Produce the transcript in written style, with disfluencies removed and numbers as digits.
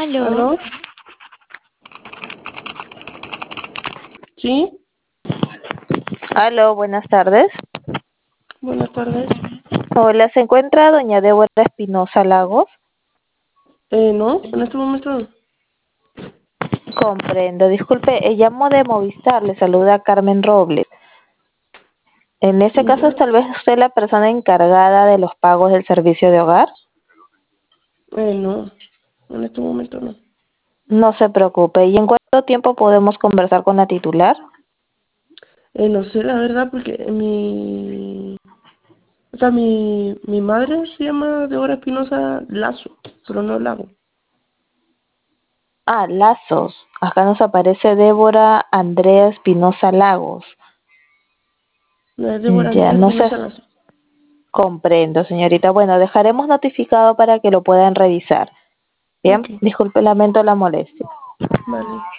Aló, ¿Aló? ¿Sí? aló, buenas tardes. Buenas tardes. Hola, ¿se encuentra doña Débora Espinosa Lagos? No, en este momento no. Comprendo, disculpe, llamo de Movistar, le saluda Carmen Robles. En ese caso, Ya. ¿es tal vez usted la persona encargada de los pagos del servicio de hogar? No, en este momento no. No se preocupe. ¿Y en cuánto tiempo podemos conversar con la titular? No sé la verdad porque mi madre se llama Deborah Espinosa Lazo, pero no Lago. Ah, Lazos. Acá nos aparece Débora Andrea Espinosa Lagos. No es Deborah Ya, Andrea no sé. Espinosa Lazo. Comprendo, señorita. Bueno, dejaremos notificado para que lo puedan revisar. Bien, Ok, disculpe, lamento la molestia. vale.